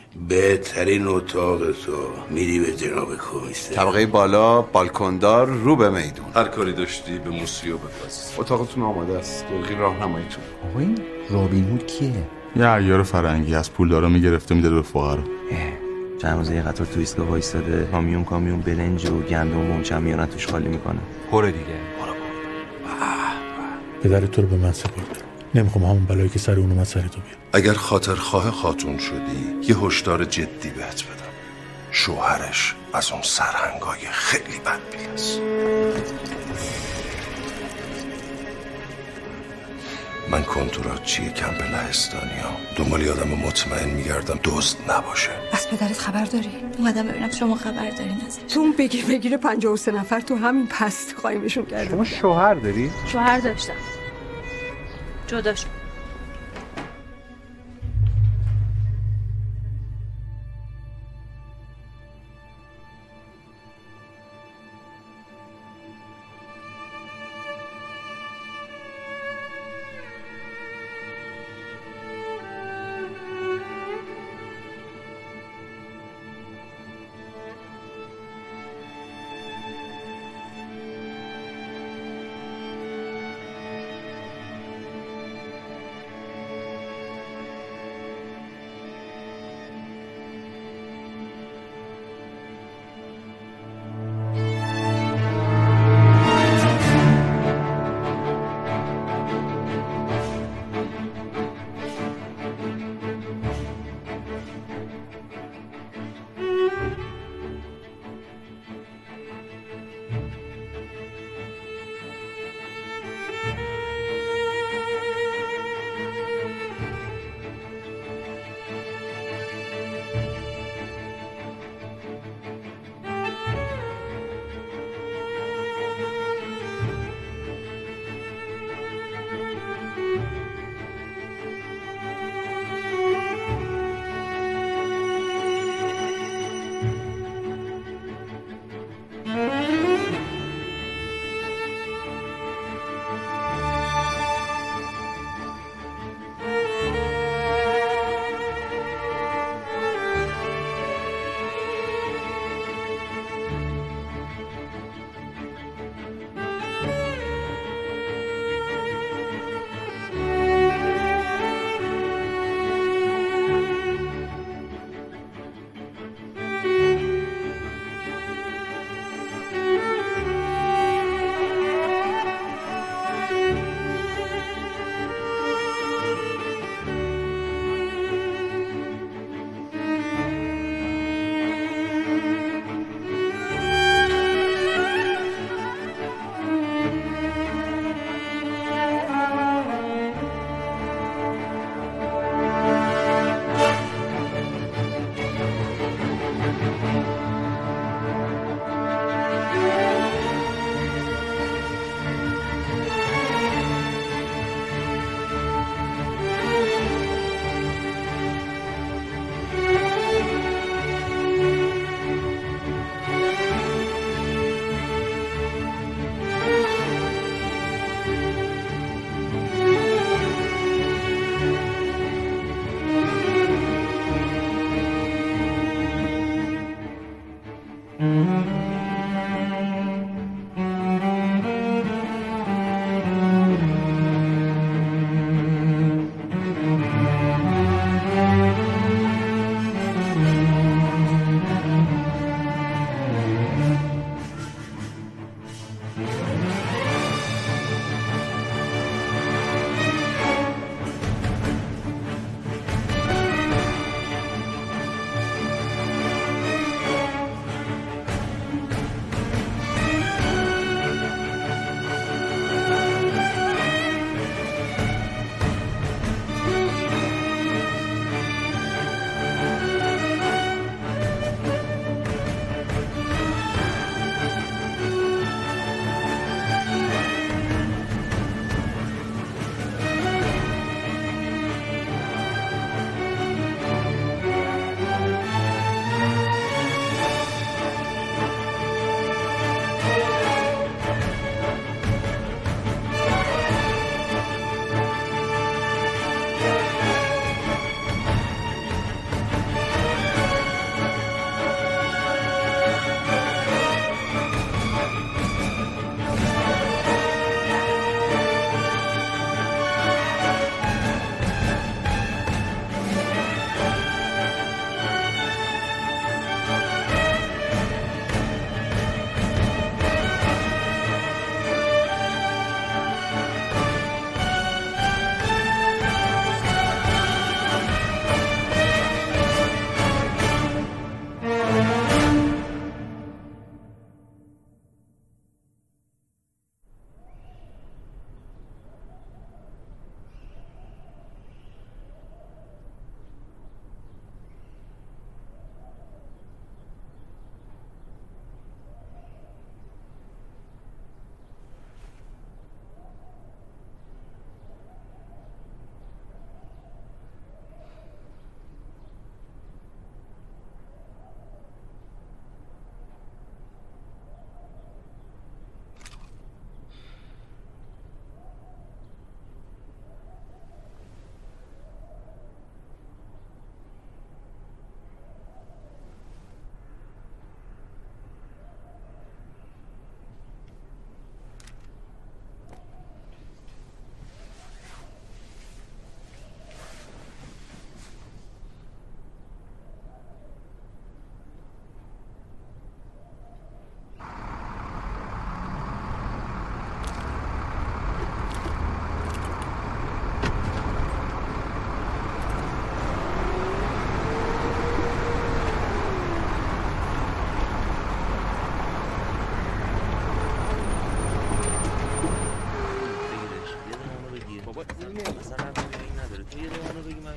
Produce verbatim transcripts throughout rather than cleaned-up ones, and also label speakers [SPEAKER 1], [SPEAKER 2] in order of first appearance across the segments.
[SPEAKER 1] بهترین اتاق تو میری به جناب کمیسر.
[SPEAKER 2] طبقه بالا، بالکندار، رو به میدون.
[SPEAKER 3] هر کاری داشتی به موسیو بپس.
[SPEAKER 2] اتاقتون آماده است. دلقی راهنماییتون.
[SPEAKER 4] آقا این رابین هود کیه؟
[SPEAKER 5] یه عیار فرنگی از پولدارا میگرفته میده به فقرا.
[SPEAKER 4] چند روزه یه قطار تو ایستگاه وایساده، کامیون کامیون برنج و گندم و منچم میارن توش خالی میکنه.
[SPEAKER 3] پره دیگه.
[SPEAKER 6] پدر تو رو به من سپرده. نمیخوام همون بلایی که سر اون اومد سر تو بیاد.
[SPEAKER 3] اگر خاطر خواه خاتون شدی یه هشدار جدی بهت بدم. شوهرش از اون سرهنگای خیلی بدبین است. من کنتوراتچی کمپ لهستانیا دنبال یادم مطمئن میگردم دزد نباشه.
[SPEAKER 7] از پدرت خبر داری؟ اومدم ببینم شما خبر دارین ازش.
[SPEAKER 8] تو اون بگیر بگیر پنجاه و سه نفر تو همین پست قایمشون کرده.
[SPEAKER 2] شما شوهر داری؟
[SPEAKER 7] شوهر داشتم، جدا شد.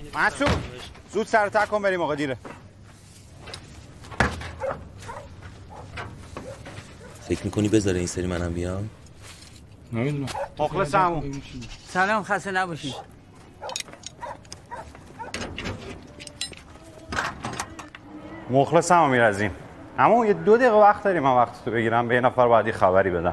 [SPEAKER 9] مسعود زود سر تک کن بریم آقا دیره.
[SPEAKER 4] فکر میکنی بذاره این سری منم بیام؟
[SPEAKER 9] نمیدونم. مخلص همون.
[SPEAKER 10] سلام خسته نباشید.
[SPEAKER 9] مخلص هم میرزیم. اما یه دو دقیقه وقت داریم من وقت تو بگیرم به یه نفر باید یه خبری بدم.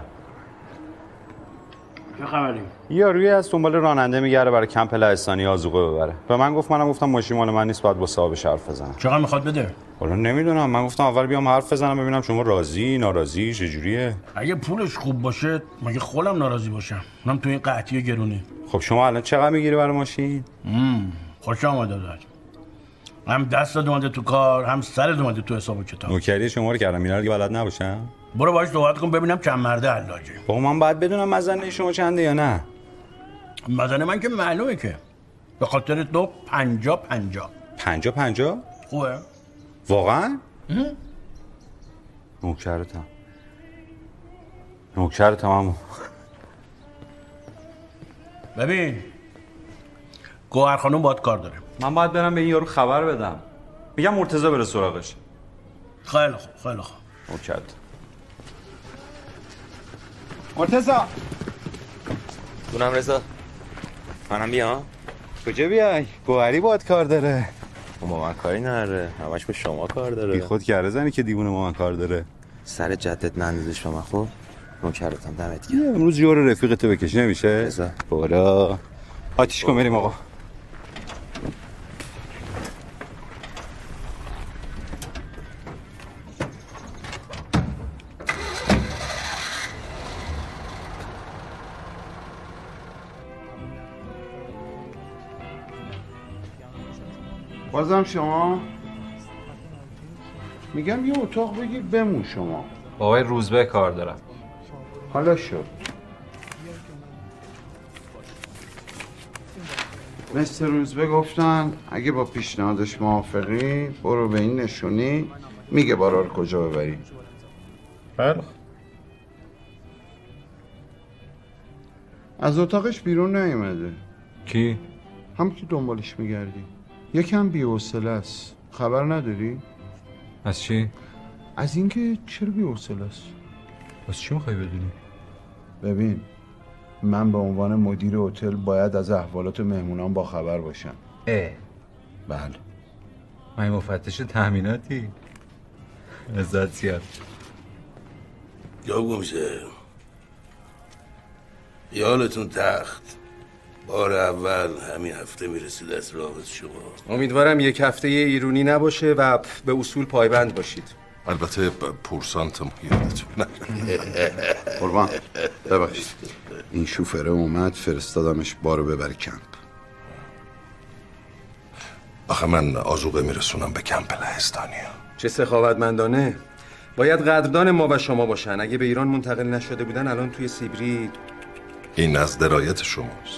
[SPEAKER 10] چه خبری؟
[SPEAKER 9] یا روی از دنبال راننده میگره برای کمپ لهستانی آذوقه ببره. به من گفت منم گفتم ماشین مال من نیست باید با صاحبش حرف بزنم.
[SPEAKER 10] چقدر میخواد بده؟
[SPEAKER 9] والا نمیدونم من گفتم اول بیام حرف بزنم ببینم شما راضی ناراضی چجوریه.
[SPEAKER 10] اگه پولش خوب باشه مگه خودم ناراضی باشم؟ اونم تو این قحطی گرونی.
[SPEAKER 9] خب شما الان چقدر میگیری برای ماشین؟
[SPEAKER 10] امم خوش آمده داد. هم دست اومده تو کار هم سر اومده تو حساب و کتاب.
[SPEAKER 9] نوکری شما رو کردم اینا رو دیگه بلد نباشم.
[SPEAKER 10] برو باهاش صحبت کن ببینم چند مرده علاجه.
[SPEAKER 9] با من باید بدونم مزنه شما چنده یا نه؟
[SPEAKER 10] مزنه من که معلومه که به خاطر تو پنجا پنجا.
[SPEAKER 9] پنجا پنجا؟
[SPEAKER 10] خوبه؟
[SPEAKER 9] واقعا؟ نوکرتم نوکرتم همون.
[SPEAKER 10] ببین گوهر خانوم باید کار داره.
[SPEAKER 9] من باید برم به این یارو خبر بدم. میگم مرتضی بره سراغش.
[SPEAKER 10] خیلی خوب خیلی خوب.
[SPEAKER 9] نوکرت مرتضی
[SPEAKER 4] دونم رضا منم بیام؟
[SPEAKER 9] کجا بیای؟ گوهری باید کار داره.
[SPEAKER 4] اون با من کاری نداره همش به شما کار داره.
[SPEAKER 9] بی خود کرده زنی که دیوونه با من کار داره.
[SPEAKER 4] سر جدت نندازش به من. خب نوکرتم دمت گرم.
[SPEAKER 9] امروز جور رفیقتو بکش نمیشه؟
[SPEAKER 4] رضا
[SPEAKER 9] برو آتیش کن بریم آقا.
[SPEAKER 2] بازم شما؟ میگم یه اتاق بگیر بمون شما.
[SPEAKER 11] با آقای روزبه کار دارم.
[SPEAKER 2] حالا شد. مستر روزبه گفتن اگه با پیشنهادش موافقی برو به این نشونی میگه بارا رو کجا ببری.
[SPEAKER 11] بله.
[SPEAKER 2] از اتاقش بیرون نیومده.
[SPEAKER 11] کی؟
[SPEAKER 2] هم که دنبالش میگردی. یکم بی‌حوصله است. خبر نداری؟
[SPEAKER 11] از چی؟
[SPEAKER 2] از اینکه چرا بی‌حوصله است.
[SPEAKER 11] از چی میخوای بدونی؟
[SPEAKER 2] ببین من به عنوان مدیر هتل باید از احوالات مهمونان با خبر باشم.
[SPEAKER 11] اه
[SPEAKER 2] بله.
[SPEAKER 11] من مفتش تأمیناتی. عزت زیاد.
[SPEAKER 1] جا گمشه یالتون تخت بار اول همین هفته میرسید از رابط شما.
[SPEAKER 12] امیدوارم یک هفته ایرونی نباشه و به اصول پایبند باشید.
[SPEAKER 3] البته پورسانتم یادتون نره.
[SPEAKER 2] قربان ببخشید این شوفره اومد فرستادمش بارو ببره کمپ.
[SPEAKER 3] آخه من آذوقه میرسونم به کمپ لهستانی.
[SPEAKER 12] چه سخاوتمندانه. باید قدردان ما و شما باشن. اگه به ایران منتقل نشده بودن الان توی سیبری.
[SPEAKER 3] این از درایت شماست.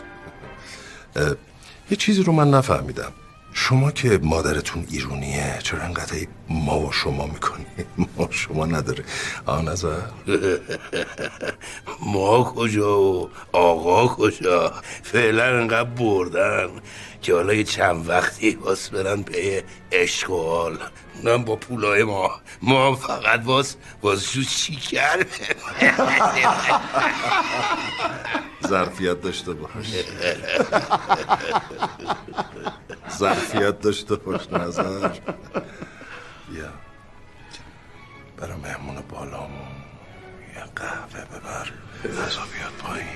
[SPEAKER 3] یه چیزی رو من نفهمیدم. شما که مادرتون ایرونیه چرا انقدر ما و شما میکنی؟ ما شما نداره. آه نظر؟
[SPEAKER 1] ما کجا و آقا کجا؟ فعلا انقدر بردن که حالا یه چند وقتی باز برن به عشق و حال. اونم با پولای ما. ما فقط باز بازشو چیکر
[SPEAKER 3] ظرفیت داشته باش. ظرفیت داشته باش نظر. بیا برای مهمون بالامون یه قهوه ببر. غذا بیاد پایین.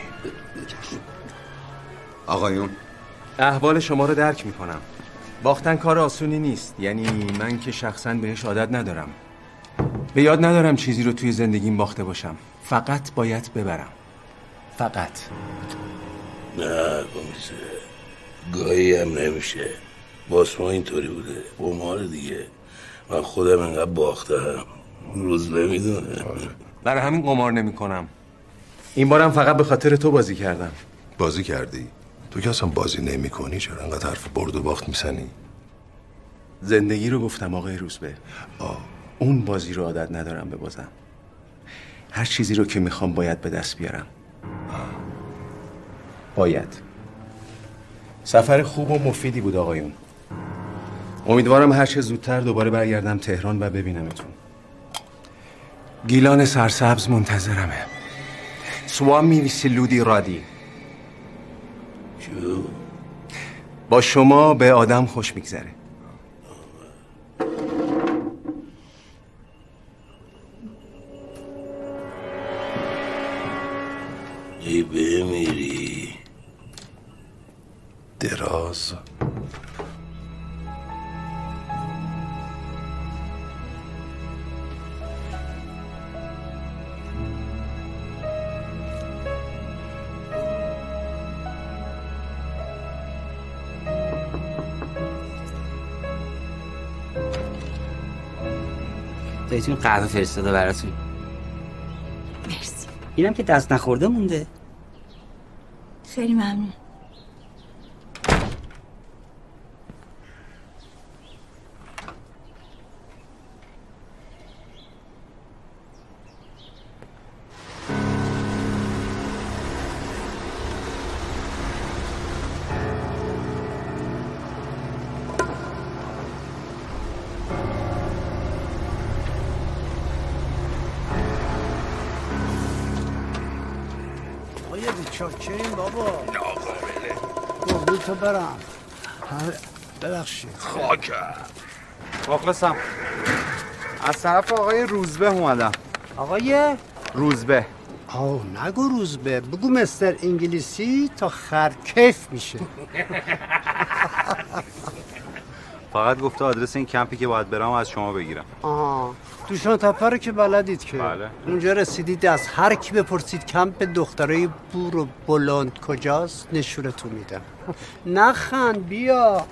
[SPEAKER 2] آقایون
[SPEAKER 12] احوال شما رو درک میکنم. باختن کار آسونی نیست. یعنی من که شخصا بهش عادت ندارم. به یاد ندارم چیزی رو توی زندگیم باخته باشم. فقط باید ببرم. فقط.
[SPEAKER 1] نه گمیسه گاهی هم نمیشه. باز ما اینطوری بوده. قمار دیگه. من خودم انقدر باختم. روز نمیدونه.
[SPEAKER 12] برای همین قمار نمی کنم. این بارم فقط به خاطر تو بازی کردم.
[SPEAKER 3] بازی کردی؟ تو که اصلا بازی نمی کنی چرا انقدر حرف برد و باخت میزنی؟
[SPEAKER 12] زندگی رو گفتم آقای روزبه. آه. اون بازی رو عادت ندارم ببازم. هر چیزی رو که میخوام باید به دست بیارم. باید. سفر خوب و مفیدی بود آقایون. امیدوارم هر چه زودتر دوباره برگردم تهران و ببینمتون. گیلان سرسبز منتظرمه. سوامی ویسیلودی رادی.
[SPEAKER 1] چو؟
[SPEAKER 12] با شما به آدم خوش میگذره.
[SPEAKER 1] ای بمیری
[SPEAKER 3] دراز.
[SPEAKER 13] دایتون قهوه فرستاده براتون.
[SPEAKER 7] مرسی.
[SPEAKER 13] اینم که دست نخورده مونده.
[SPEAKER 7] خیلی ممنون.
[SPEAKER 10] چاکریم بابا. قربون تو برم. ببخشید.
[SPEAKER 3] خاکر.
[SPEAKER 9] مخلصم. از طرف آقای روزبه اومدم.
[SPEAKER 10] آقای
[SPEAKER 9] روزبه.
[SPEAKER 10] آه نگو روزبه، بگو مستر انگلیسی تا خرکیف میشه.
[SPEAKER 9] فقط گفته آدرس این کمپی که باید برام از شما بگیرم.
[SPEAKER 10] آها دوشان تپه رو که بلدید که.
[SPEAKER 9] بله.
[SPEAKER 10] اونجا رسیدید از هر کی بپرسید کمپ دخترای بور و بلند کجاست نشونتون میدم. نخند بیا.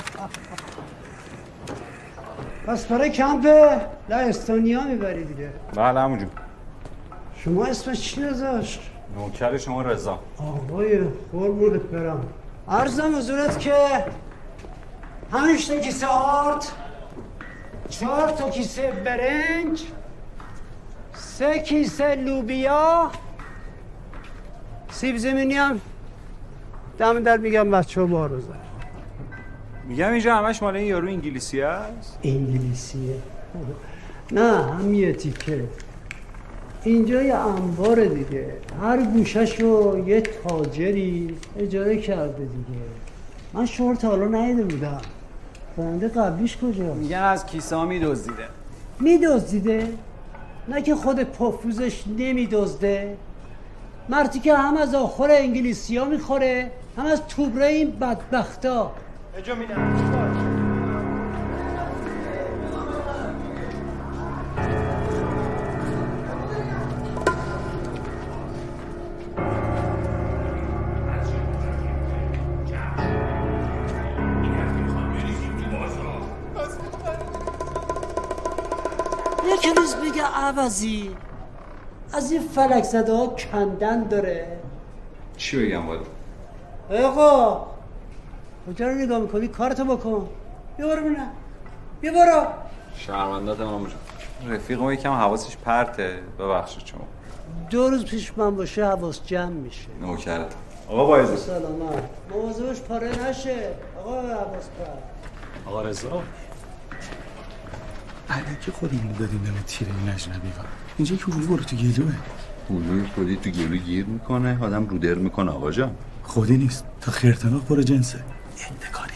[SPEAKER 10] پس برای کمپ لهستانیا میبری دیگه.
[SPEAKER 9] بله همونجا.
[SPEAKER 10] شما اسمش چی نذاشت؟
[SPEAKER 9] نوکر شما رضا.
[SPEAKER 10] آقای قربونت برم. عرضم حضورت که همش تا کیسه آرد، چهار تا کیسه برنج، سه کیسه لوبیا، سیب زمینی هم دم در میگم بچه ها باروزن.
[SPEAKER 9] میگم اینجا همش مال این یارو انگلیسی هست؟
[SPEAKER 10] انگلیسیه؟ نه هم یه تیکه. اینجا یه انباره دیگه، هر گوشه‌شو یه تاجری اجاره کرده دیگه. من شهر تا حالا ندیده بودم. فرنده قبلیش کجا؟
[SPEAKER 9] میگن از کیسه ها میدزدیده.
[SPEAKER 10] میدزدیده؟ نه که خود پافوزش نمیدزده؟ مرتی که هم از آخر انگلیسی ها میخوره هم از توبره این بدبختا.
[SPEAKER 9] اجا میدم
[SPEAKER 10] یکی روز بگه عوضی از این فلک زده ها کندن داره.
[SPEAKER 11] چی بگم باید؟
[SPEAKER 10] آقا کجا رو نگاه میکنی؟ کارتو بکن. بیا برو بینم. بیا برو.
[SPEAKER 11] شرمندت مامو جان. رفیقم یکم حواسش پرته. ببخشید شما.
[SPEAKER 10] دو روز پیش من باشه حواس جمع میشه.
[SPEAKER 11] نوکرت.
[SPEAKER 9] آقا بایزی.
[SPEAKER 10] سلامت. مواظبش پاره نشه. آقا حواس پرت.
[SPEAKER 6] آقا رضا علیکی خودمون دادیم دم تیره این اجنبی ها. اینجا که روی برو تو گلوه.
[SPEAKER 11] هلوی خودی تو گلو گیر میکنه آدم رو در میکنه آقا جان.
[SPEAKER 6] خودی نیست تا خیرتناق پر جنسه. انتکاری.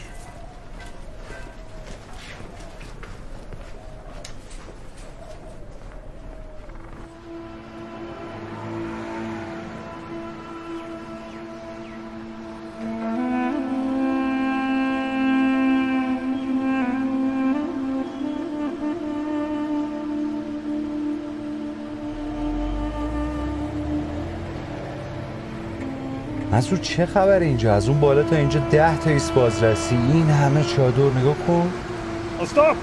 [SPEAKER 11] منصور چه خبره اینجا؟ از اون بالا تا اینجا ده تا ایست بازرسی، این همه چادر، نگاه کن.
[SPEAKER 6] استاپ.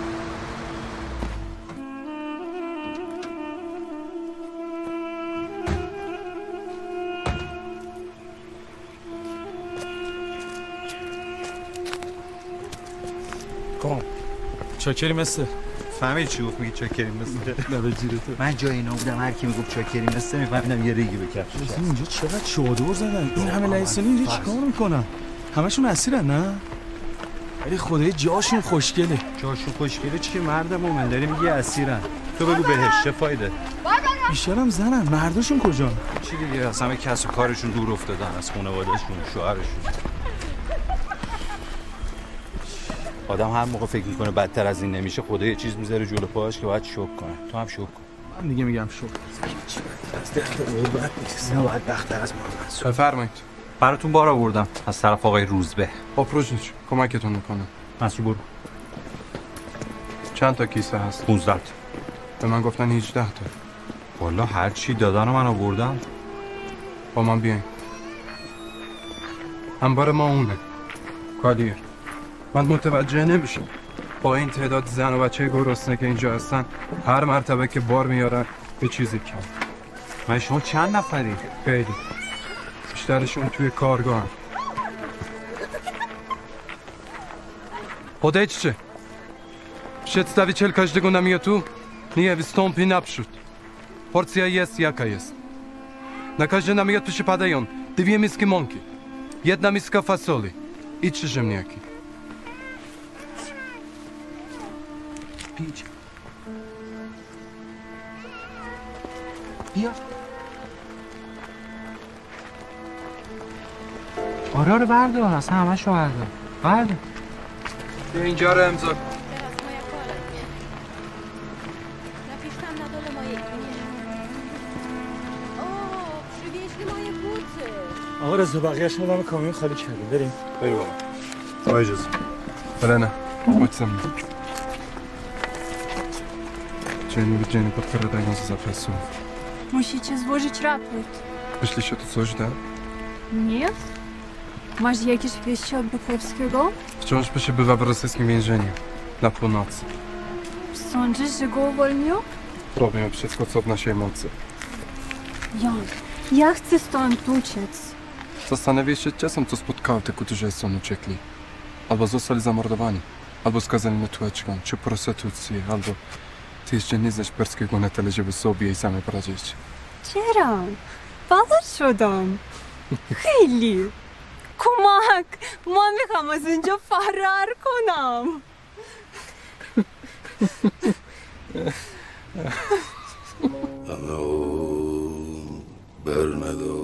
[SPEAKER 6] کن چاکری مستر.
[SPEAKER 11] فهمید چی گفت؟ میگی چاکری مستر؟
[SPEAKER 6] نه به جیرتو.
[SPEAKER 11] من جای اینا بودم هر کی میگفت چاکری مستر میفهمیدم یه ریگی بکفشش.
[SPEAKER 6] اینجا چقدر چادر زدن. این همه لهستانی اینجا چیکار میکنن؟ همشون اسیرن نه؟
[SPEAKER 14] ولی خدای جاشون خوشگله.
[SPEAKER 9] جاشون خوشگله چی مرد مومن داری میگی اسیرن؟ تو بگو بهش چه فایده؟
[SPEAKER 14] بیشترم زنن، مرداشون کجا؟
[SPEAKER 9] چی دیگه اصلا به کسب و کارشون دور افتادن از خانواده‌شون، شوهرشون. آدم هر موقع فکر میکنه بدتر از این نمیشه خدا یه چیز میذاره جلو پاش که باید شوک کنه. تو هم شوک کن.
[SPEAKER 14] من دیگه میگم شوک.
[SPEAKER 12] از درد غربت نیست. نه باید بختر از ما.
[SPEAKER 15] بفرمایید.
[SPEAKER 9] براتون بار آوردم از طرف آقای روزبه.
[SPEAKER 15] با پروژنش کمکتون میکنم.
[SPEAKER 9] مسئول برو.
[SPEAKER 15] چند تا کیسه هست؟
[SPEAKER 9] پانزده تا.
[SPEAKER 15] به من گفتن هجده تا.
[SPEAKER 9] والا هر چی دادن من آوردم.
[SPEAKER 15] با من بیاین. انبار ما اونه. کالیر. من متوجه نمیشم با این تعداد زن و بچه گرسنه که اینجا هستن هر مرتبه که بار میارن به چیزی کم.
[SPEAKER 9] من شما چند نفری؟
[SPEAKER 15] خیلی. بیشترشون توی کارگاه هم. Podejdźcie. Przedstawiciel każdego namiotu nie wystąpi naprzód. Porcja jest jaka jest. Na każdy namiot przypadają dwie miski mąki, jedna miska fasoli i trzy ziemniaki.
[SPEAKER 14] Pić. بیا. آره رو بردار، اصلا همه شو بردار. بردار.
[SPEAKER 15] بیا اینجا رو امضا کن.
[SPEAKER 6] آقا رضا بقیه‌اش رو دم کامیون خالی کردیم. بریم.
[SPEAKER 15] بریم بابا. با اجازه. بله نه. متسم. Dzień dzień podpowiadają za zapasu.
[SPEAKER 16] Musicie złożyć raport.
[SPEAKER 15] Myślisz o to coś, da?
[SPEAKER 16] Nie? Masz jakieś wieści od Buchowskiego?
[SPEAKER 15] Wciąż przebywa w rosyjskim więzieniu. Na północy.
[SPEAKER 16] Sądzisz, że go uwolnią?
[SPEAKER 15] Robią wszystko, co w naszej mocy.
[SPEAKER 16] Jan, ja chcę stąd uciec.
[SPEAKER 15] Zastanawiaj się czasem, co spotkało tych, którzy stąd uciekli. Albo zostali zamordowani, albo skazani na tłeczkę, czy prostytucję, albo... Ty jeszcze nie znasz perskiego na tyle, żeby sobie i same poradzić.
[SPEAKER 16] Cieram, balık şuradan. خیلی کمک من میخوام از اینجا فرار کنم.
[SPEAKER 1] اما بر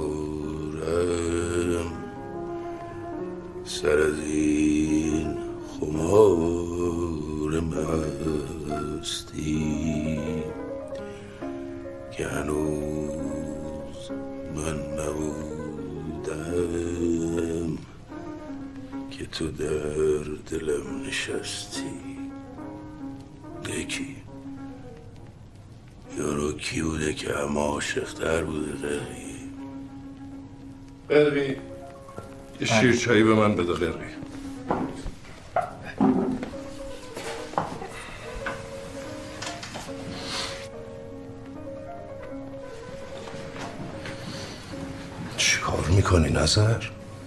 [SPEAKER 1] ندارم سر از این خمار مستی که هنوز من نبودم که تو در دلم نشستی. یکی یارو کی بوده که همه عاشق‌تر بوده؟ قرقی
[SPEAKER 3] قرقی یه شیر چایی به من بده قرقی. چیکار میکنی نظر؟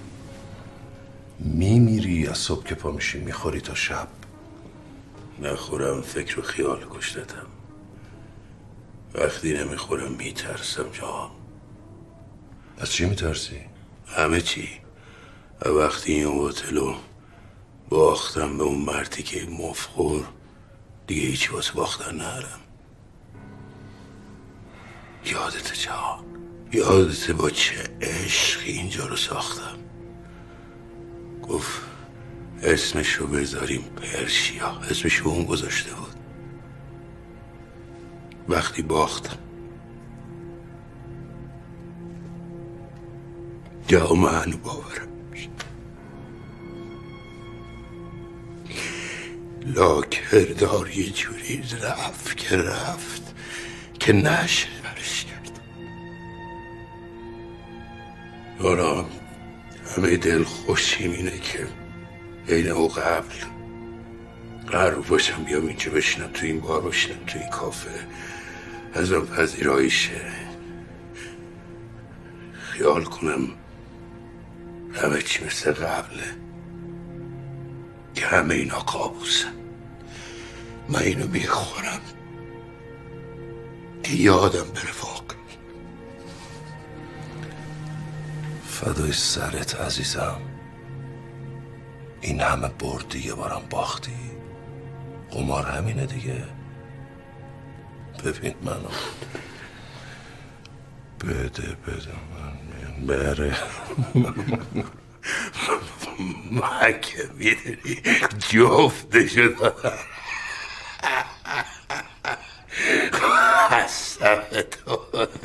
[SPEAKER 3] میمیری از صبح که پا میشی میخوری تا شب.
[SPEAKER 1] نخورم فکر و خیال کشتتم. وقتی نمیخورم میترسم جان.
[SPEAKER 3] از چی میترسی؟
[SPEAKER 1] همه چی. وقتی این هتلو باختم به اون مردی که مفخور دیگه هیچی واسه باختن نرم. یادت جان؟ یادت با چه عشقی اینجا رو ساختم؟ گفت اسمشو بذاریم پرشیا. اسمشو اون گذاشته بود. وقتی باختم جامعه هنو باورم میشه. لاکردار یه جوری رفت که رفت که نشه برش کرد. آرام همه دل خوشیم اینه که عین او قبل قرار باشم بیام اینجا بشینم تو این بار، بشینم تو این کافه، ازم پذیرایی شه، خیال کنم همه چی مثل قبله، که همه اینا قابوسن. من اینو میخورم که یادم بره واقع.
[SPEAKER 3] فدای سرت عزیزم. این همه بردی یه بارم باختی. قمار همینه دیگه. ببین منو بده بده من بره.
[SPEAKER 1] من که میدونی جفتشو دارم. خستم تو.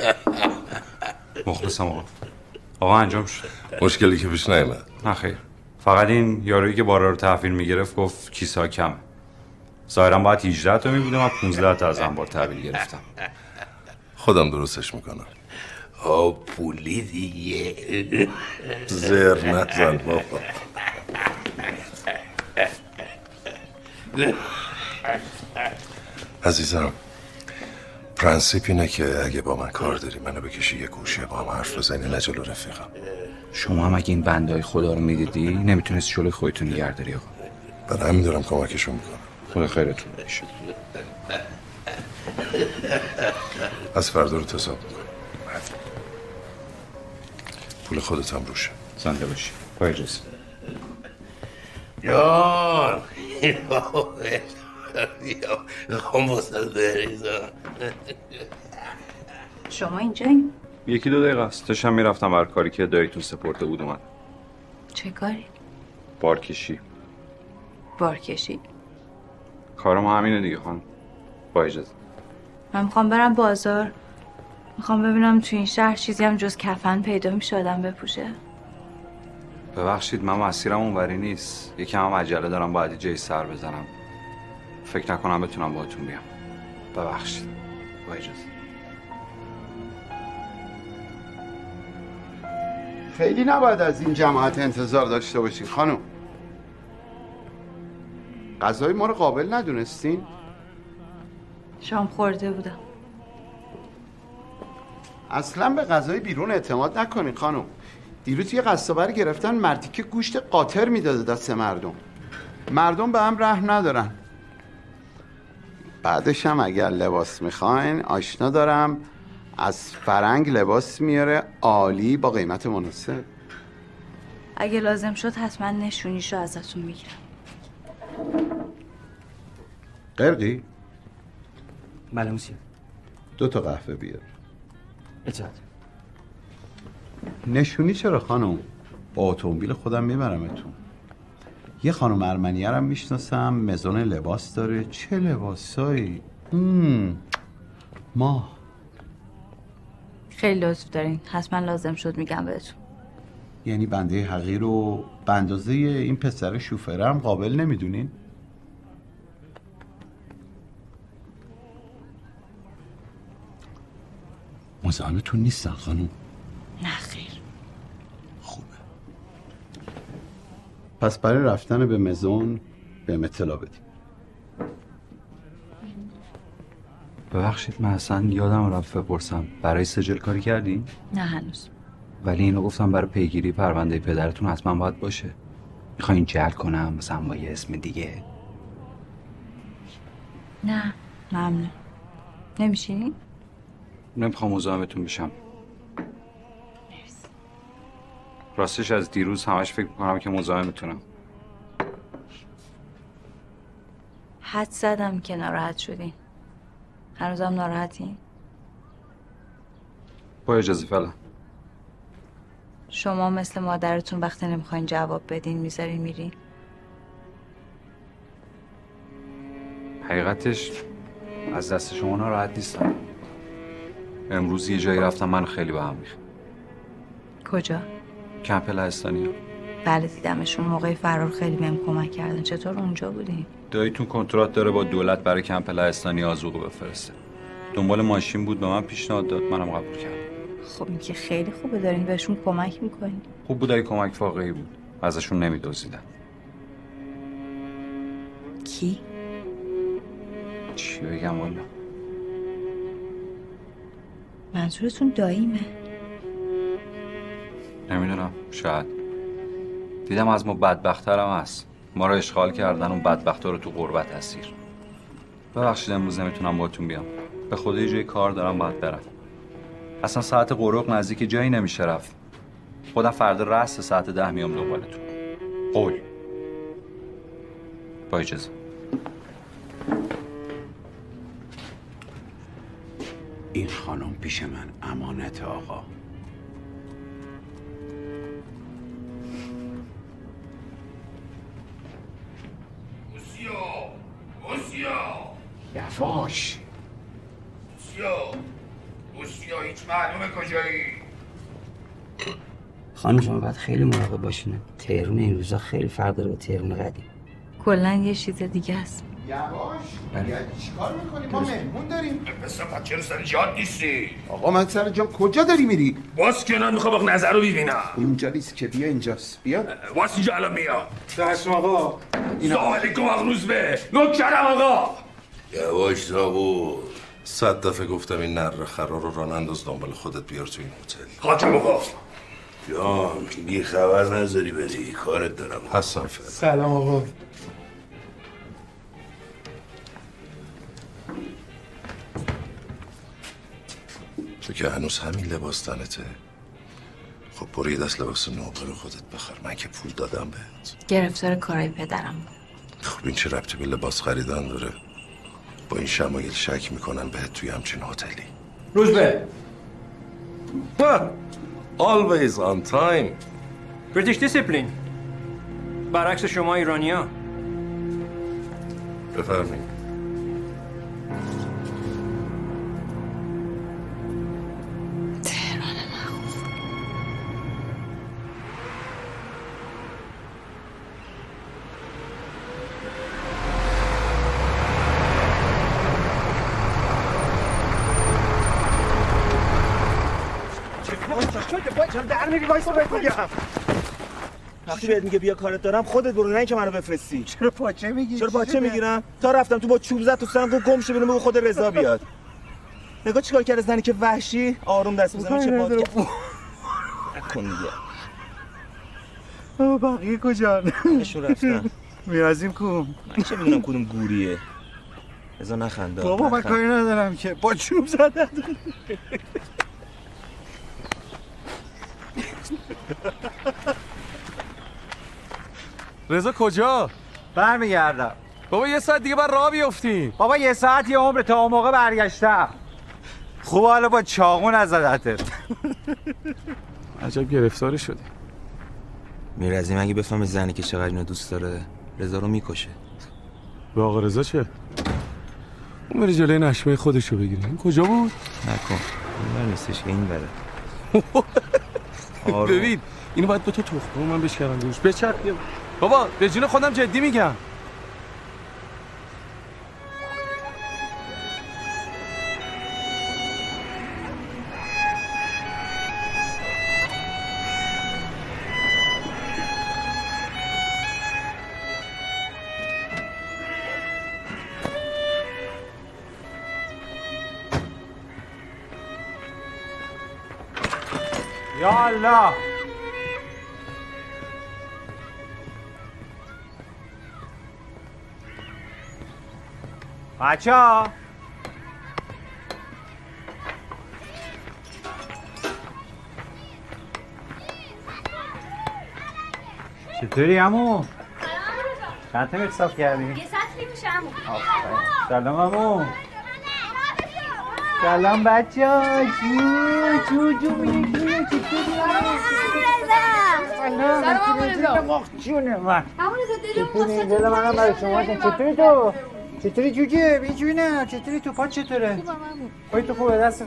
[SPEAKER 9] مخلصم آقا. آقا انجام شد.
[SPEAKER 3] مشکلی که پیش نیامد؟
[SPEAKER 9] نه خیر. فقط این یارویی که بارا رو تحویل میگرفت گفت کیسا کم. ظاهرا باید هجده تا میبودم و پونزده تا از انبار تحویل گرفتم.
[SPEAKER 3] خودم درستش میکنم.
[SPEAKER 1] آه پولی دیگه.
[SPEAKER 3] زر نزن بابا. عزیزم پرنسیپ اینه که اگه با من کار داری منو بکشی یه گوشه با هم حرف بزنی نه جلو رفیقم.
[SPEAKER 11] شما هم اگه این بندهای خدا رو میدیدی نمیتونستی جلوی خودتون نگه داری آقا.
[SPEAKER 3] برای همین دارم کمکشون میکنم.
[SPEAKER 11] خدا خیرتون بشه.
[SPEAKER 3] از فردا رو حساب میکنم. پول خودت هم روشه.
[SPEAKER 11] زنده باشی. با اجازه.
[SPEAKER 1] جان خواهم واسه بریزم.
[SPEAKER 16] شما اینجایی؟
[SPEAKER 9] یکی دو دقیقه است. داشتم میرفتم بر کاری که داییتون سپرده بود اومد.
[SPEAKER 16] چه کاری؟
[SPEAKER 9] بارکشی.
[SPEAKER 16] بارکشی؟
[SPEAKER 9] کار ما همینه دیگه خانم. با اجازه.
[SPEAKER 16] من میخوام برم بازار. میخوام ببینم تو این شهر چیزی هم جز کفن پیدا میشه آدم بپوشه.
[SPEAKER 9] ببخشید من مسیرم اونوری نیست. یکم هم عجله دارم باید جای سر بزنم. فکر نکنم بتونم باهاتون بیام. ببخشید. با اجازه.
[SPEAKER 2] خیلی نباید از این جماعت انتظار داشته باشین خانم. غذای ما رو قابل ندونستین؟
[SPEAKER 16] شام خورده بودم.
[SPEAKER 2] اصلا به غذای بیرون اعتماد نکنین خانم. دیروز یه قصابر گرفتن مرتیکه گوشت قاطر میداده دست مردم. مردم به هم رحم ندارن. بعدش هم اگر لباس میخواین آشنا دارم از فرنگ لباس میاره عالی با قیمت مناسب.
[SPEAKER 16] اگه لازم شد حتما نشونیشو ازتون میگیرم.
[SPEAKER 2] قرقی؟
[SPEAKER 13] بله موسیو.
[SPEAKER 2] دو تا قهوه بیار.
[SPEAKER 13] اجازه.
[SPEAKER 2] نشونی چرا خانم؟ با اتومبیل خودم میبرمتون. یه خانم ارمنیه هم میشناسم مزون لباس داره. چه لباسایی؟ ما
[SPEAKER 16] خیلی لطف دارین. حتما لازم شد میگم بهتون.
[SPEAKER 2] یعنی بنده حقیر رو به اندازه این پسر شوفرم قابل نمیدونین؟ مزاحمتون نیستن خانم؟
[SPEAKER 16] نه خیر.
[SPEAKER 2] خوبه. پس برای رفتن به مزون بهم اطلاع بدیم.
[SPEAKER 9] ببخشید من اصلا یادم رفت بپرسم برای سجل کاری کردین؟
[SPEAKER 16] نه هنوز.
[SPEAKER 9] ولی اینو گفتم برای پیگیری پرونده پدرتون حتما باید باشه. میخواین جعل کنم مثلا با یه اسم دیگه؟
[SPEAKER 16] نه ممنون. نمیشینی؟
[SPEAKER 9] نمیخوام مزاحمتون بشم. راستش از دیروز همش فکر میکنم که مزاحمتونم.
[SPEAKER 16] حد زدم که ناراحت شدین. هنوزم ناراحتین؟
[SPEAKER 9] با اجازه فعلا.
[SPEAKER 16] شما مثل مادرتون وقتی نمیخواین جواب بدین میذارین میرین؟
[SPEAKER 9] حقیقتش از دست شما ناراحت نیستم. امروز یه جایی رفتم من خیلی به هم میخوام.
[SPEAKER 16] کجا؟
[SPEAKER 9] کمپ لهستانی.
[SPEAKER 16] بله دیدمشون. موقع فرار خیلی بهم کمک کردن. چطور اونجا بودین؟
[SPEAKER 9] داییتون کنترات داره با دولت برای کمپ لهستانی آذوقه بفرسته. دنبال ماشین بود به من پیشنهاد داد منم قبول کردم.
[SPEAKER 16] خب این که خیلی خوبه دارین بهشون کمک میکنین.
[SPEAKER 9] خوب بود اگه کمک واقعی بود. ازشون نمیدزدیدن.
[SPEAKER 16] کی؟
[SPEAKER 9] چی بگم والا؟
[SPEAKER 16] منظورتون داییمه؟
[SPEAKER 9] نمیدونم شاید. دیدم از ما بدبخت‌ترم هست. ما رو اشغال کردن اون بدبخت‌ها رو تو غربت اسیر. ببخشید امروز نمیتونم باهاتون بیام. به خدا یه جای کار دارم باید برم. اصلا ساعت غروب نزدیک جایی نمیشه رفت. خودم فردا رأس ساعت ده میام دنبالتون. قول. با اجازه.
[SPEAKER 17] این خانم پیش من امانت آقا.
[SPEAKER 1] اوسیا اوسیا
[SPEAKER 17] یواش
[SPEAKER 1] اوسیا اوسیا هیچ معلومه کجایی؟
[SPEAKER 13] خانم شما باید خیلی مراقب باشین. تهرون این روزا خیلی فرق داره با تهرون قدیم.
[SPEAKER 16] کلا یه چیز دیگه است.
[SPEAKER 2] یواش یعنی چیکار میکنی؟ ما مهمون داریم.
[SPEAKER 1] پسر بچه رو سر جاد نیستی.
[SPEAKER 2] آقا من سر جام کجا داری میری؟
[SPEAKER 1] باز کنار میخوام باق نظر رو ببینم.
[SPEAKER 2] اینجا نیست که، بیا اینجاست. بیا
[SPEAKER 1] باز اینجا الان بیا.
[SPEAKER 2] دستم آقا.
[SPEAKER 1] سلام علیکم آقا روزبه. نوکرم آقا. یواش زابور.
[SPEAKER 3] صد دفعه گفتم این نره خرا رو ران انداز دنبال خودت بیار تو این هتل.
[SPEAKER 1] خاطر آقا. جان بی خبر نذاری بری، کارت دارم.
[SPEAKER 3] حسن فر.
[SPEAKER 6] سلام آقا.
[SPEAKER 3] تو که هنوز همین لباس تنته. خب برو یه دست لباس نو برو خودت بخر، من که پول دادم بهت.
[SPEAKER 16] گرفتار کارای پدرم بود.
[SPEAKER 3] خب این چه ربطی به لباس خریدن داره؟ با این شمایل شک میکنن بهت توی همچین هتلی.
[SPEAKER 18] روزبه.
[SPEAKER 3] Always on time.
[SPEAKER 18] بریتیش دیسیپلین. برعکس شما ایرانیا.
[SPEAKER 3] بفرمایید.
[SPEAKER 19] وقتی بهت میگه بیا کارت دارم خودت برو، نه اینکه منو بفرستی.
[SPEAKER 10] چرا پاچه میگیری؟
[SPEAKER 19] چرا پاچه میگیرم؟ تا رفتم تو با چوب زد تو سرم، گفت گم شو بریم بگو خود رضا بیاد. نگاه چیکار کرده زنی که وحشی آروم دست میزنه چه پاک نکن دیگه.
[SPEAKER 10] او بقیه کجا؟
[SPEAKER 19] نشون رفتن.
[SPEAKER 10] میرازیم کو؟
[SPEAKER 19] من چه میدونم کدوم گوریه. رضا نخنده.
[SPEAKER 10] بابا من کاری ندارم که با چوب زدن.
[SPEAKER 15] رضا کجا؟
[SPEAKER 10] برمیگردم.
[SPEAKER 15] بابا یه ساعت دیگه بر راه بیفتیم.
[SPEAKER 10] بابا یه ساعت یه عمر، تا اون موقع برگشتم. خوب حالا با چاقو نزدتت.
[SPEAKER 15] عجب گرفتاری شدی.
[SPEAKER 4] میرزیم اگه بفهمه زنی که چقدر اینو دوست داره رضا رو میکشه.
[SPEAKER 15] به آقا رضا چه؟ اون بره جلوی نشمه خودشو بگیره. این کجا بود؟
[SPEAKER 4] نکن این بر نیستش که این بره.
[SPEAKER 15] ببین اینو باید به تو تخمه من بشکرم دوش بچرخ. بابا به جون خودم جدی میگم.
[SPEAKER 10] یا الله. بچه ها چطوری عمو؟ چند تا مصرف کردی؟
[SPEAKER 20] یه سطلی میشه عمو.
[SPEAKER 10] سلام عمو. سلام بچه ها. جو جو جو میگه چطوری؟ سلام عمو رضا. مخجونه من.
[SPEAKER 20] عمو رضا دلم
[SPEAKER 10] دل منم برای شما. چطوری تو؟ چطوری جوجه؟ بیجوی نه. چطوری تو؟ پات چطوره؟
[SPEAKER 20] خوبم عمو.
[SPEAKER 10] پای تو خوبه دست؟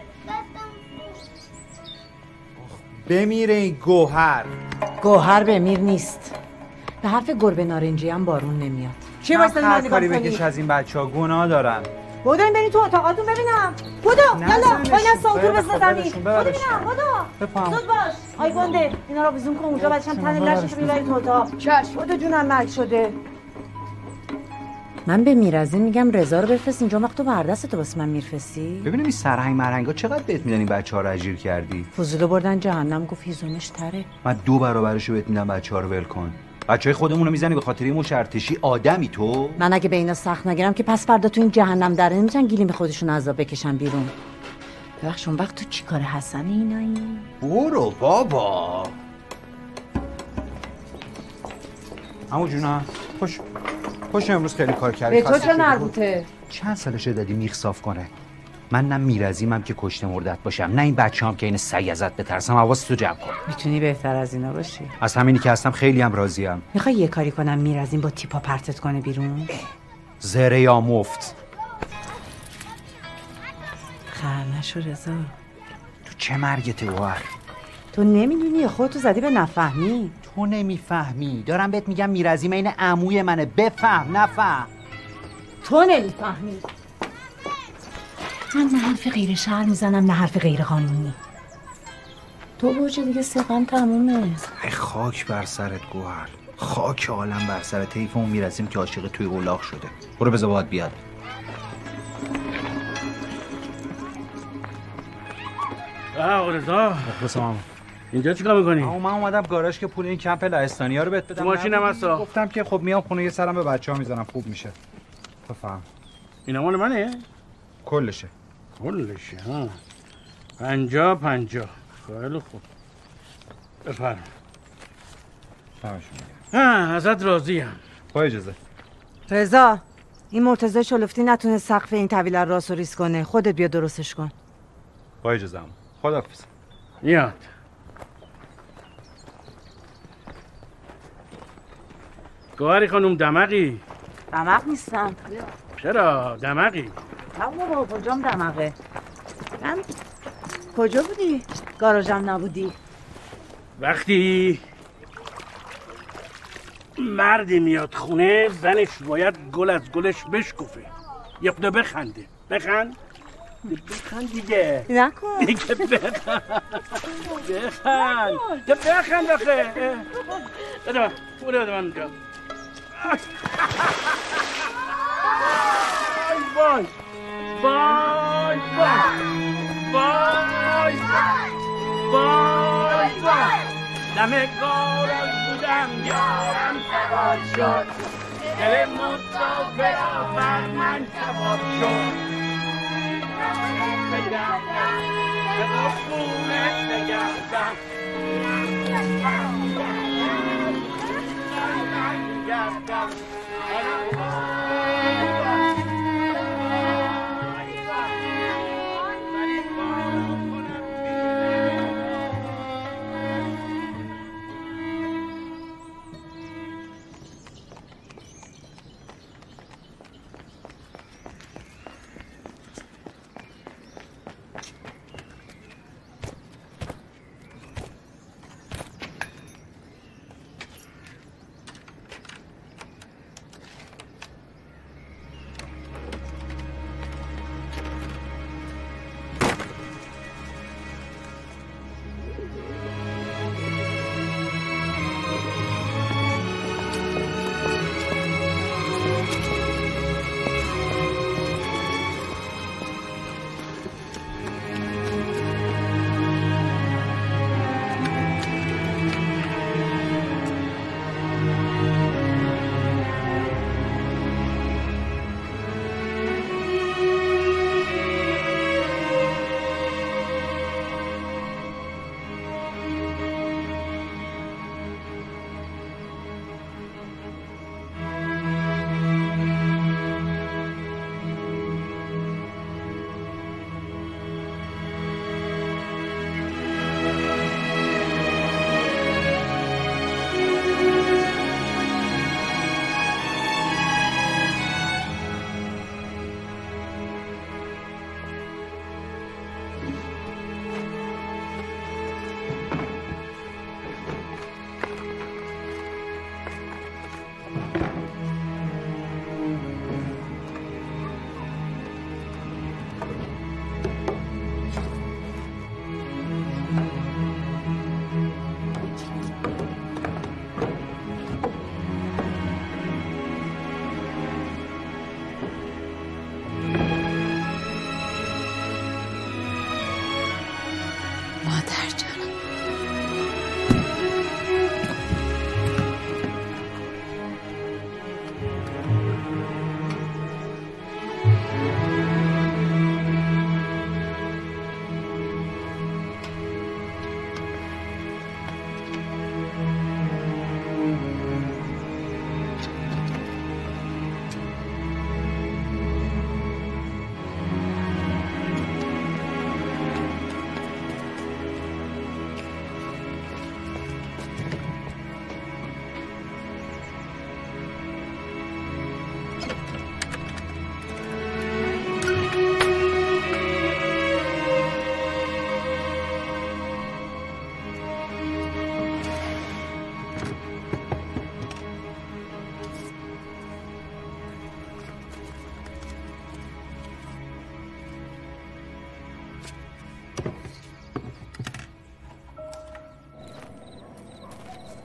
[SPEAKER 10] بمیره این گوهر.
[SPEAKER 21] گوهر بمیر نیست. به حرف گربه نارنجی هم بارون نمیاد.
[SPEAKER 10] چی واسه من کاری بکش از این بچه‌ها گناه دارن.
[SPEAKER 21] بودین برین تو اتاقاتون ببینم. بودو یالا وای نسا اون تو بس زمین. ببینم بودو. زود باش. آی گنده اینا رو بزوم کن اونجا بچه‌م تن لشش میبری تو اتاق. چش. بودو جونم مرگ شده. من به میرزی میگم رضا رو بفرست اینجا، وقت تو بردست تو واسه من میرفسی.
[SPEAKER 12] ببینیم این سرهنگ مرهنگا چقدر بهت میدن این بچه‌ها رو اجیر کردی.
[SPEAKER 21] فضولو بردن جهنم، گفت هیزمش تره.
[SPEAKER 12] من دو برابرشو بهت میدم بچه‌ها رو ول کن. بچهای خودمون رو میزنی به خاطر این مشرتشی آدمی تو؟
[SPEAKER 21] من اگه به اینا سخت نگیرم که پس فردا تو این جهنم دره نمیتونن گیلیم خودشون عذاب بکشن بیرون. ببخش اون وقت تو چی کار حسن اینایی؟
[SPEAKER 12] برو بابا.
[SPEAKER 11] عمو جونم خوش خوش امروز خیلی کار کردی.
[SPEAKER 21] به تو چه مربوطه؟
[SPEAKER 11] چند سالشه دادی میخ صاف کنه؟ من نه میرزیمم که کشته مردت باشم، نه این بچه‌ام که این سگ ازت بترسم. حواست تو جمع کن.
[SPEAKER 21] میتونی بهتر از اینا باشی.
[SPEAKER 11] از همینی که هستم خیلی هم راضیم.
[SPEAKER 21] میخوای یه کاری کنم میرزیم با تیپا پرتت کنه بیرون؟
[SPEAKER 11] زره یا مفت.
[SPEAKER 21] خر نشو رضا.
[SPEAKER 11] تو چه مرگته وار؟
[SPEAKER 21] تو نمیدونی خودتو زدی به نفهمی.
[SPEAKER 11] تو نمیفهمی. دارم بهت میگم میرزیم این عموی منه. بفهم نفهم.
[SPEAKER 21] تو نمیفهمی. من نه حرف غیر شرع میزنم نه حرف غیر قانونی. تو برج دیگه سقم تمومه.
[SPEAKER 11] ای خاک بر سرت گوهر، خاک عالم بر سرت. حیف اون میرزیم که عاشق توی اولاغ شده. برو بذار باهات بیاد.
[SPEAKER 5] آقا رضا
[SPEAKER 11] بسام
[SPEAKER 5] اینجا چیکار می‌کنی؟
[SPEAKER 11] آقا من اومدم گاراژ که پول این کمپ لهستانی‌ها رو بهت بدم.
[SPEAKER 5] تو ماشینم هستا.
[SPEAKER 11] گفتم که خب میام خونه یه سرم به بچه‌ها میزنم خوب میشه. بفهم.
[SPEAKER 5] اینا مال منه؟
[SPEAKER 11] کلشه.
[SPEAKER 5] کلشه ها. پنجاه پنجاه. خیلی خوب. بفرم. ها ازت راضیم.
[SPEAKER 11] با اجازه.
[SPEAKER 21] رضا این مرتضی شلفتی نتونه سقف این طویل راست و ریس کنه. خودت بیا درستش کن.
[SPEAKER 11] با اجازه هم. خداحافظ.
[SPEAKER 5] میاد. گوهری خانم دمقی.
[SPEAKER 21] دمق نیستم.
[SPEAKER 5] چرا دمقی؟
[SPEAKER 21] همون بابا کجام دمقه؟ من کجا بودی؟ گاراژم نبودی؟
[SPEAKER 5] وقتی مردی میاد خونه زنش باید گل از گلش بشکفه. یه خدا بخنده. بخند. بخند دیگه.
[SPEAKER 21] نکن.
[SPEAKER 5] دیگه بخند. بخند. دیگه بخند آخه. بده من. بده بده من اونجا. وای وای وای وای وای وای دم گارم بودم یارم سوار شد دل مسافر بر من سوار شد بگردم به قصونت بگردم بگردم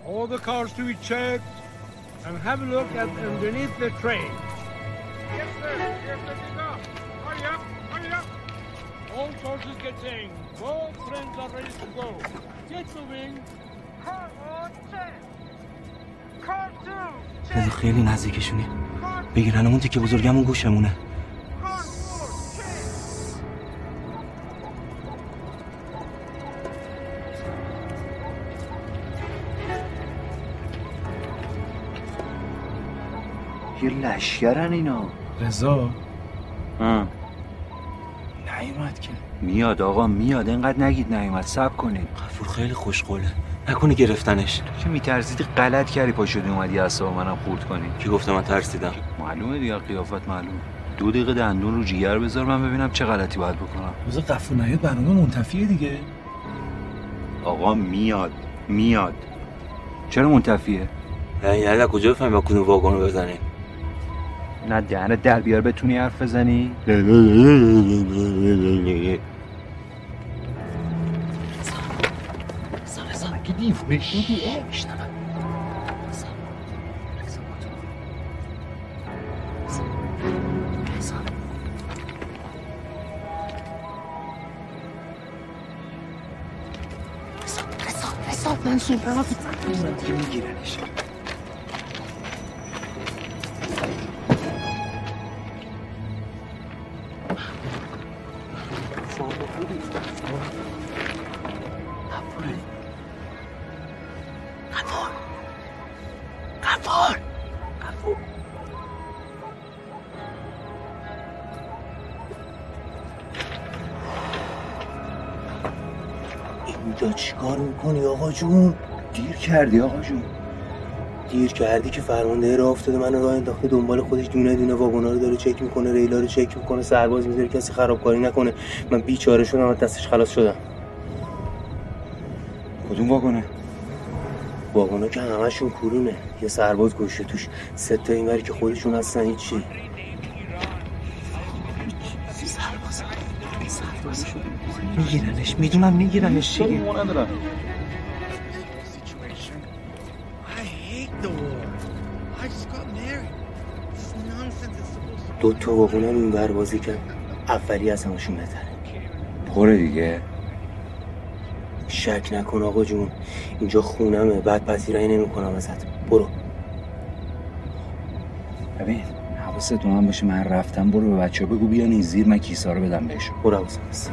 [SPEAKER 5] All the cars to be checked and have a look at underneath the train. Yes, sir. Yes, sir. Hurry up. Hurry up. All sources get saying, both trains are ready to go. Get moving. Car one, check. Car two, check.
[SPEAKER 4] خیلی نزدیکشونی. بگیرن اون تیکه بزرگمون گوشمونه.
[SPEAKER 11] یه لشگرن اینا.
[SPEAKER 12] رضا
[SPEAKER 11] ها
[SPEAKER 12] نیومد که.
[SPEAKER 11] میاد آقا میاد، اینقدر نگید نیومد، صبر کنید.
[SPEAKER 4] غفور خیلی خوشقوله، نکنی گرفتنش.
[SPEAKER 11] چه میترسیدی غلط کردی پا شدی اومدی اعصاب منم خورد کنی.
[SPEAKER 4] کی گفته من ترسیدم؟
[SPEAKER 11] معلومه دیگه، قیافت معلومه. دو دقیقه دندون رو جیگر بذار من ببینم چه غلطی باید بکنم.
[SPEAKER 12] روز غفور نیاد برنامه منتفیه دیگه.
[SPEAKER 11] آقا میاد میاد. چرا منتفیه؟
[SPEAKER 4] یعنی از کجا بفهمی با کدوم واگن رو بزنی؟
[SPEAKER 11] نه دهنت در بیار بتونی حرف بزنی؟
[SPEAKER 4] سارا سارا که دیوونه شدی؟ میشنم منصور برای من دیگه میگیرنش. غفور غفور غفور اینجا چیکار میکنی آقا جون؟
[SPEAKER 11] دیر کردی آقا جون.
[SPEAKER 4] دیر کردی که فرمانده راه افتاده منو راه انداخته دنبال خودش دونه دونه واگونا رو داره چک میکنه، ریلا رو چک میکنه، سرباز میذاره کسی خرابکاری نکنه. من بیچاره شدم از دستش خلاص شدم.
[SPEAKER 11] کدوم واگونه؟
[SPEAKER 4] واگونا که همشون کورونه، یه سرباز گوشه توش، سه تا اینوری که خودشون هستن هیچی. سرباز سرباز میگیرنش، میدونم میگیرنش چیه؟ دو تا واگن هم این بر بازی کن، اولی از همشون بهتره.
[SPEAKER 11] پره دیگه.
[SPEAKER 4] شک نکن آقا جون، اینجا خونمه، بعد پذیرایی نمی کنم ازت. برو.
[SPEAKER 11] ببین حواست تو هم باشه، من رفتم. برو به بچه ها بگو بیان این زیر، من کیسا رو بدم بهشون.
[SPEAKER 4] برو حواست هست.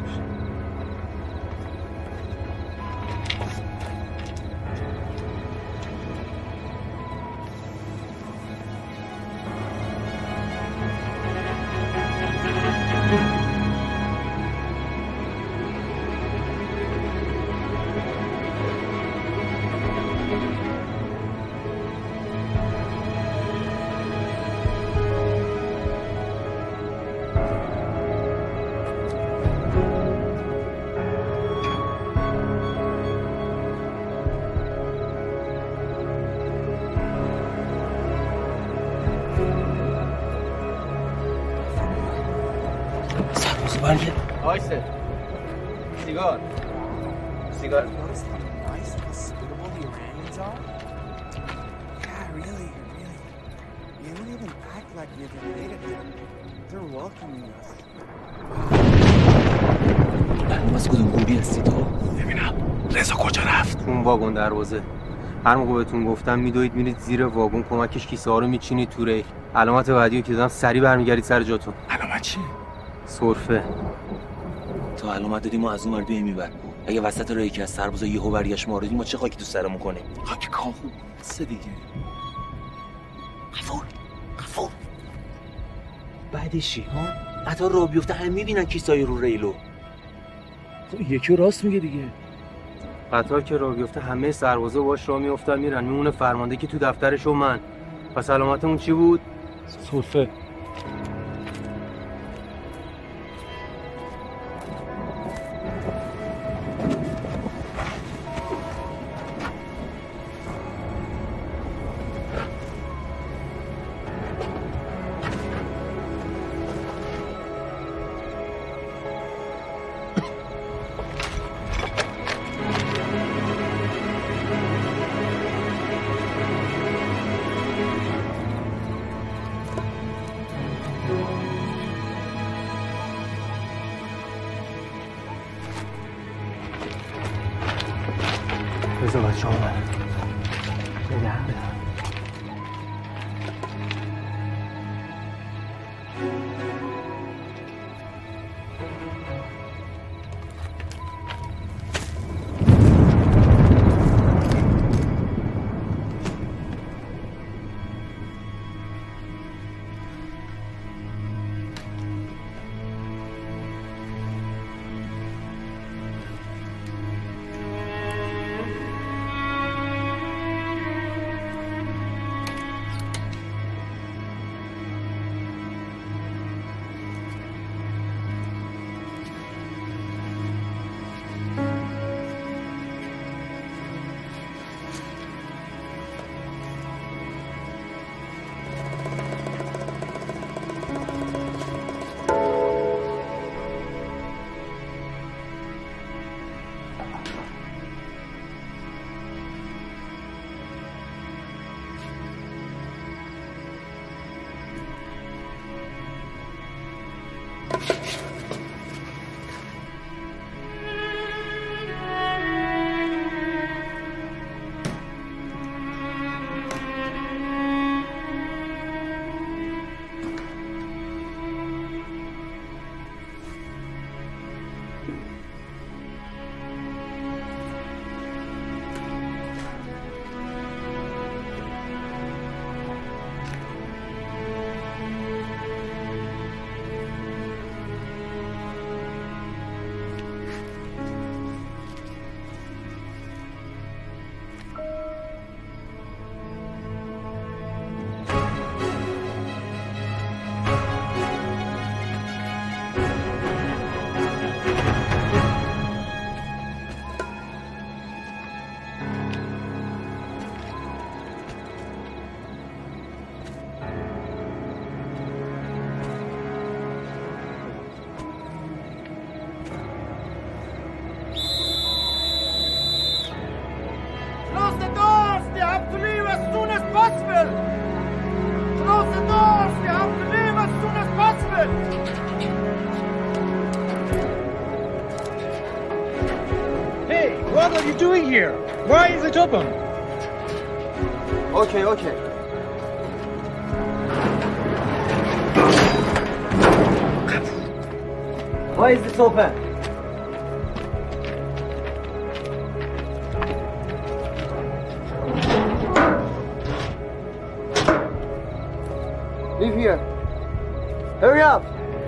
[SPEAKER 12] برگرد. آیسته سیگار سیگار
[SPEAKER 4] من از کدوم گوری هستی تو؟
[SPEAKER 12] ببینم رضا کجا رفت؟
[SPEAKER 8] اون واگن دروازه. هر موقع بهتون گفتم میدوید میرید زیر واگن، کمکش کیسه ها رو میچینید تو ریل. علامت بعدی رو که دادم سریع برمیگردید سر جاتون.
[SPEAKER 12] علامت چیه؟
[SPEAKER 8] سرفه.
[SPEAKER 4] تو علامت دادی ما از اون مردوی میبر. اگه وسط راه یکی از سربازا یهو برگشت ما رو ما چه خاکی تو سرمون کنیم؟
[SPEAKER 12] خاک کاهو سه دیگه.
[SPEAKER 4] غفور غفور بعدشی ها؟ قطار راه بیفته همه میبینن کیسای رو ریلو.
[SPEAKER 12] خب یکی راست میگه دیگه.
[SPEAKER 8] قطار که راه بیفته همه سربازا باش راه میافتن میرن، میمونه فرمانده که تو دفترش و من. پس علامتمون چی بود؟
[SPEAKER 12] سرفه.
[SPEAKER 4] بذار بچه ها برن بگم
[SPEAKER 5] What are you doing here? Why is it open?
[SPEAKER 4] Okay, okay. Why is this open? Leave here. Hurry up.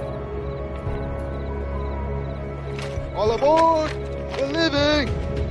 [SPEAKER 2] All aboard! We're leaving!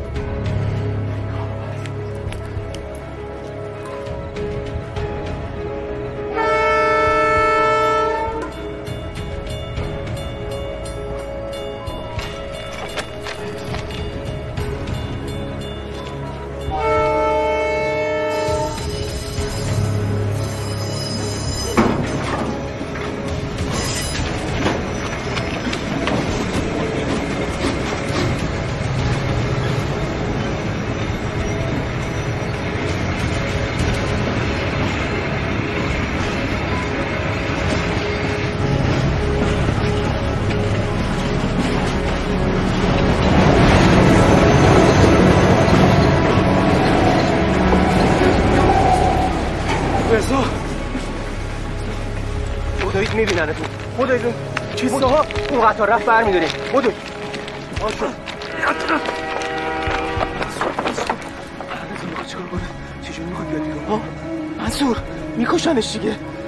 [SPEAKER 4] رضا خداییت میبینن تو خداییت اون چیزها اون قطار رفت برمیداریم بدو آشو چجوری میخواد بیاد بیرون ها منصور میکشنش دیگه